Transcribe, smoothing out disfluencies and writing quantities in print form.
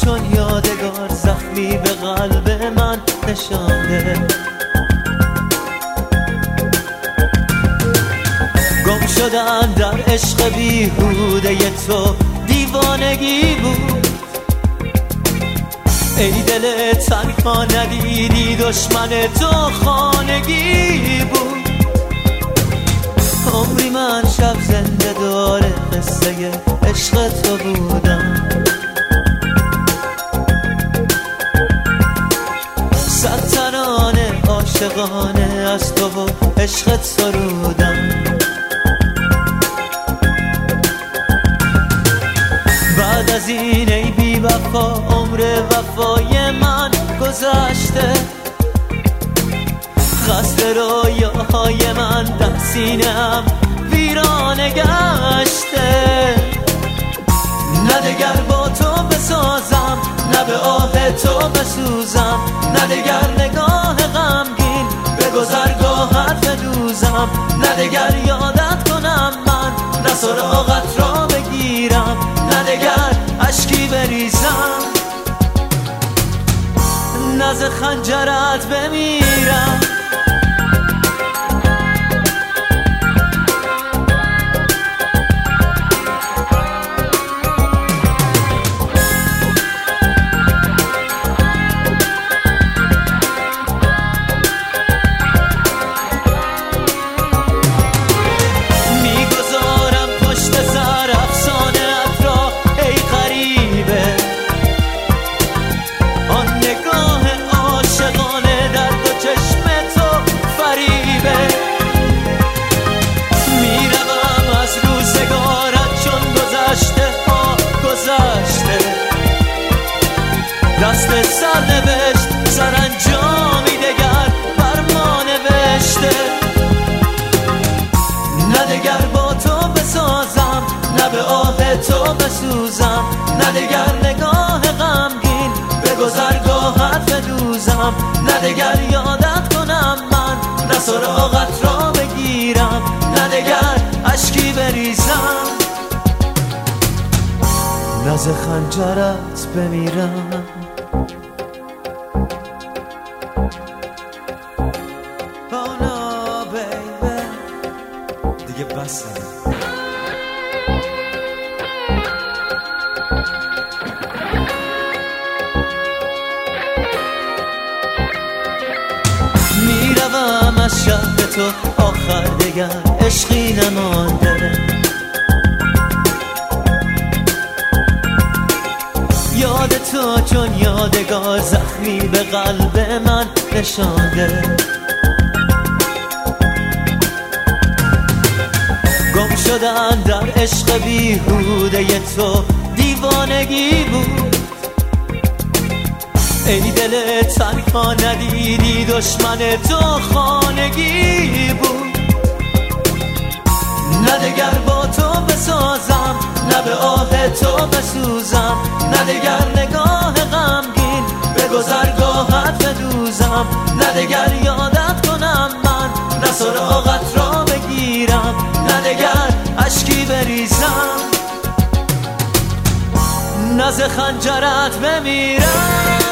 چون یادگار زخمی به قلب من نشانده. گم شدم در عشق بیهوده تو، دیوانگی بود. ای دل تنها ندیدی دشمن تو خانگی بود. عمری من شب زنده داره قصه عشق تو بودم. صد ترانه عاشقانه از تو و عشقت سرودم. بعد از این ای بی وفا عمر وفای من گذشته. قصر رویاهای من در سینه‌ام ویرانه گشته. نه دگر با تو بسازم، نه به آه تو بسوزم، نه دگر نگاه غمگین به گذرگاهت بدوزم، نه دگر یادت کنم من، نه سراغت را بگیرم، نه دگر اشکی بریزم، نه ز خنجرت بمیرم. دست سرنوشت سرانجامی دگر بر ما نوشته. نه دگر با تو بسازم، نه به آه تو بسوزم، نه دگر نگاه غمگین به گذرگاهت بدوزم، نه دگر یادت کنم من، نه سراغت را بگیرم، نه دگر اشکی بریزم، نه ز خنجرت بمیرم. Oh no baby دیگه بسه. میروم از شهر تو آخر دگر عشقی نمانده. یاد تو چون یادگار زخمی به قلب من نشانده. گم شدم در عشق بیهوده تو، دیوانگی بود. ای دل تنها ندیدی دشمن تو خانگی بود. نه دگر با تو بسازم، نه به آه تو بسوزم، نه دگر نگاه غمگین به گذرگاهت بدوزم، نه دگر یادت کنم من، نه سراغت را بگیرم، نه دگر اشکی بریزم، نه ز خنجرت بمیرم.